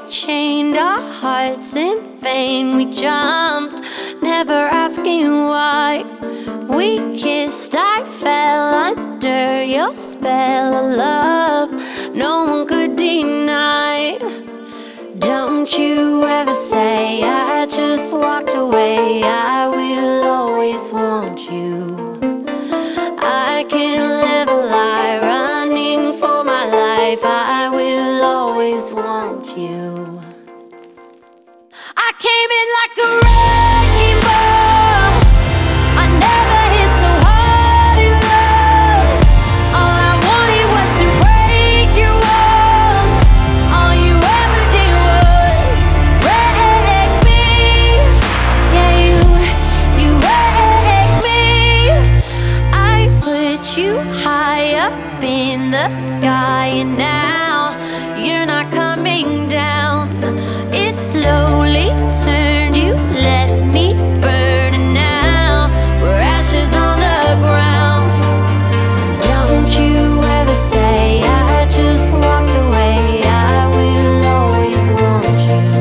chained our hearts in vain. We jumped, never asking why. We kissed, I fell under your spell of love no one could deny. Don't you ever say I just walked away. I will always want you. I can't live a lie, running for my life. I will always want you. I came in like a wrecking ball. I never hit so hard in love. All I wanted was to break your walls. All you ever did was wreck me. Yeah, you wrecked me. I put you high up in the sky, and now you're not coming down. It slowly turned, you let me burn, and now we're ashes on the ground. Don't you ever say I just walked away. I will always want you.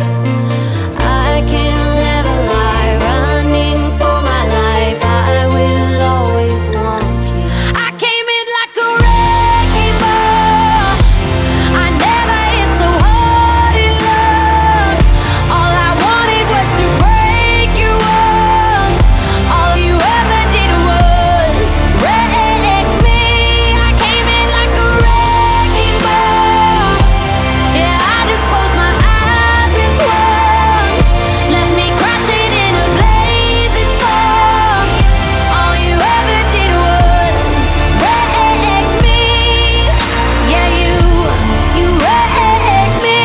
I can't live a lie, running for my life. I will always want you. I came in like a wrecking ball. I never hit so hard in love. All I wanted was to break your walls. All you ever did was wreck me. I came in like a wrecking ball. Yeah, I just closed my eyes and swung. Left me crashing in a blazing fall. All you ever did was wreck me. Yeah, you wrecked me.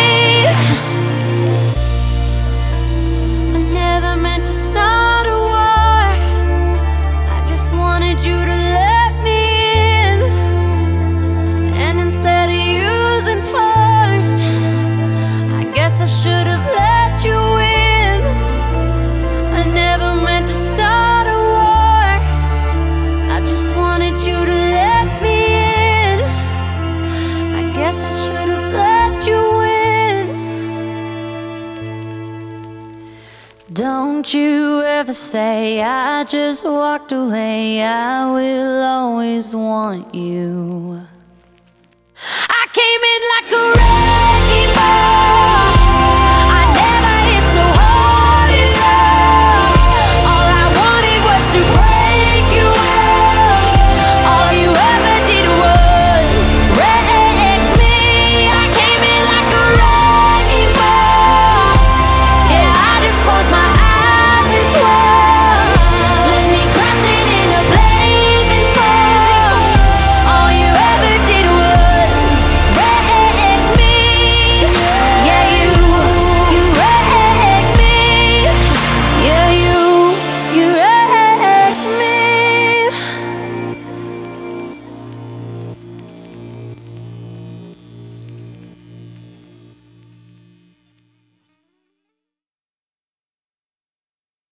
I never meant to start a war. I just wanted you to let me in. And instead of using force, I guess I should have let you in. I never meant to start a war. I just wanted you to let me in. I guess I should have let you in. Don't you ever say I just walked away. I will always want you. I came in like a wrecking ball.